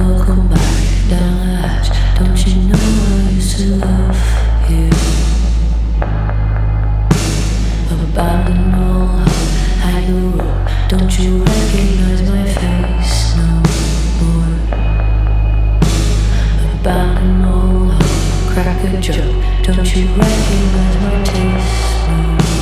welcome back down the hatch. Don't you know I used to love you? Abandon all hope, hang the rope. Don't you recognize my face no more? Abandon all hope, crack a joke. Don't you recognize my taste no more?